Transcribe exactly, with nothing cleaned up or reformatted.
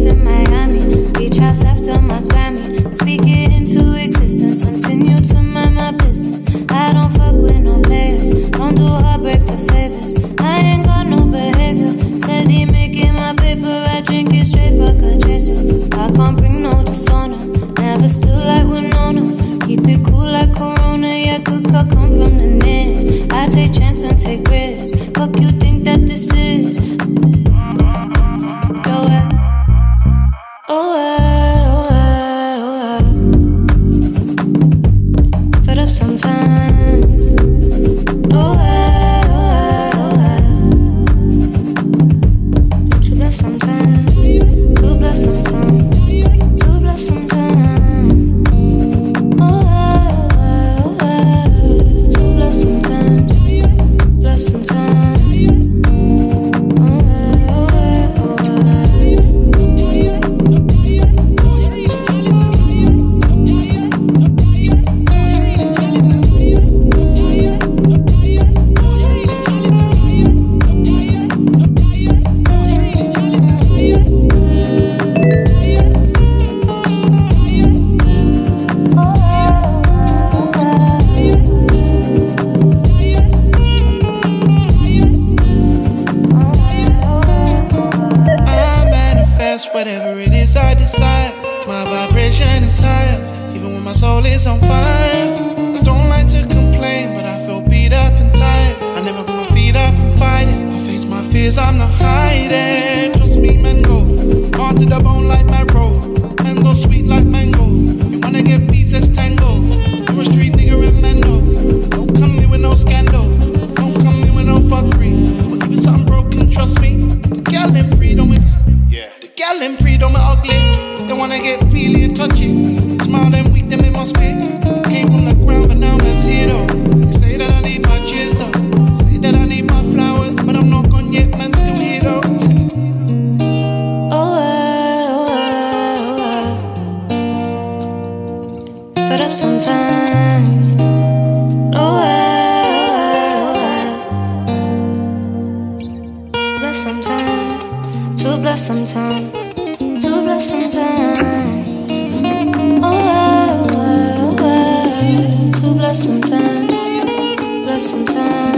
in Miami. Beach house after my Grammy. Speak it into existence. Continue to mind my business. I don't fuck with no players. Don't do heartbreaks or favors. I ain't got no behavior. Steady making my paper. I drink it straight, fuck a chaser. I can't bring no dishonor. Never still like Winona. Keep it cool like Corona. Yeah, good cut come from the nest. I take chance and take risks. Fuck you think that this is? Oh well, oh well, oh well, oh well. Fed up sometimes. Oh well, oh well, oh well. Too blessed sometimes. Too blessed sometimes. Too blessed sometimes. Oh well, oh well. Too blessed sometimes. Blessed sometimes. Whatever it is I decide, my vibration is higher, even when my soul is on fire. I don't like to complain, but I feel beat up and tired. I never put my feet up and fight it. I face my fears, I'm not hiding. Trust me, mango, hard to the bone like my roll. Mango sweet like mango. You wanna get peace, let's tango. You're a street nigga in Mando. Don't come here with no scandal. Don't come here with no fuckery. But if it's something broken, trust me. The girl in freedom with Gal and pre don't ugly. They wanna get feely and touchy. Smile and weak, them it must be. Came from the ground, but now man's here though. They say that I need my cheers though. Say that I need my flowers, but I'm not gone yet, man's still here though. Oh well, oh well, oh well. Fed up sometimes. Oh well, oh well. Blessed sometimes. Too blessed sometimes, too blessed sometimes. Oh well, oh well, oh well. Too blessed sometimes, blessed sometimes.